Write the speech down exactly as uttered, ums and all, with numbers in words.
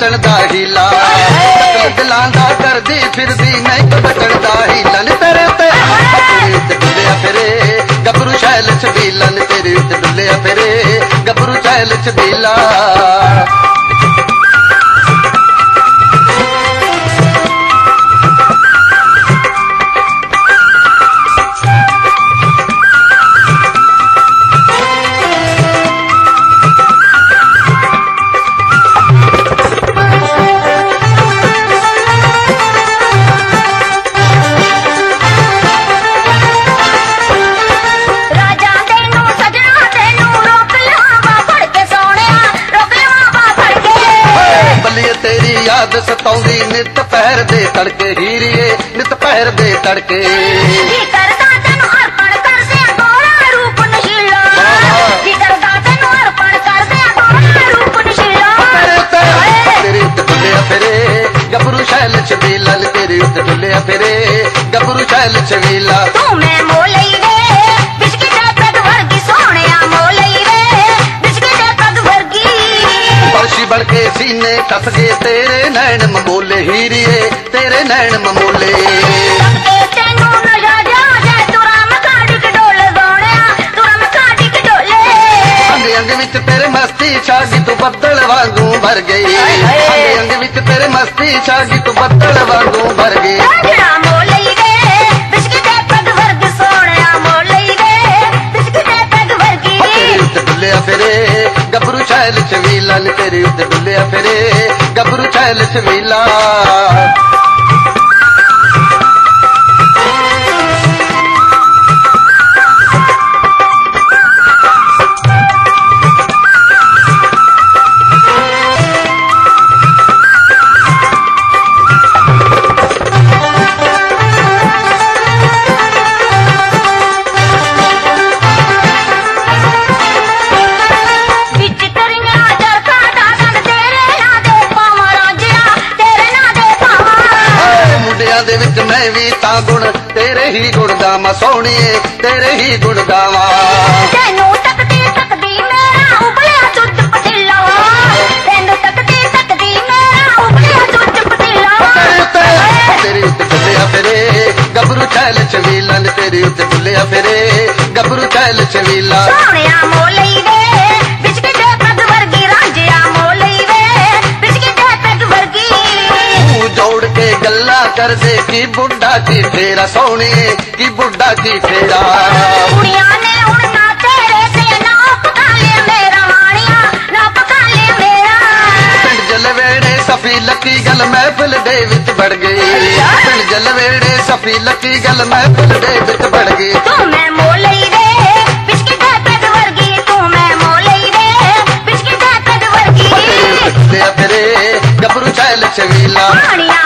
बचन दा हीला दिलां दा करदी फिरदी नहीं बचन दा हीला नी तेरे ते तेरे उत्ते डुलिया फिरे गबरू शैल छबीला नी तेरे उत्ते डुलिया फिरे गबरू शैल छबीला याद सताउंदी नित पहर दे तड़के हीरिए नित पहर दे तड़के तेरे उत्ते डुलिया फिरे गबरू शैल छबीला तेरे उत्ते डुलिया फिरे गबरू शैल छबीला बड़के सीने कस गए तेरे नैन ममोले हीरिए तेरे नैन ममोले अंग अंग विच तेरे मस्ती छागी तू बदल वांगू भर गई अंग अंग विच तेरे मस्ती छागी तू बदल वांगू भर गई फिरे गबरू शैल छबीला तेरे उत्ते डुलिया फिरे गबरू शैल छबीला दे विच मैं भी ता गुण तेरे ही गुण गावा सोहणीए तेरे ही गुण गावा तेनू तकदी तकदी मेरा उबलिया चुच पतीला तेनू तकदी तकदी मेरा उबलिया चुच पतीला तेरे उत्ते डुलिया फिरे गबरू शैल छबीला तेरे उत्ते डुलिया फिरे गबरू शैल छबीला सोहणिया मोलई वे बिस्किट दे पग वर्गी रांझिया मोलई वे बिस्किट दे पग वर्गी जोड़ के गल्ला कर दे की बुढ़ा की फेरा सोने की बुढ़ा की फेरा कुड़िया ने उड़ना तेरे से ना पका ले मेरा वाणिया ना पका ले मेरा पिंड जलवेड़े सफी लकी गल महफिल दे विच बढ़ गई पिंड जलवेड़े सफी लकी गल महफिल दे विच बढ़ गई तू मैं मोलई वे बिस्किट दे पग वर्गी तू मैं मोलई वे बिस्किट दे पग वर्गी फिरे गबरू शैल छबीला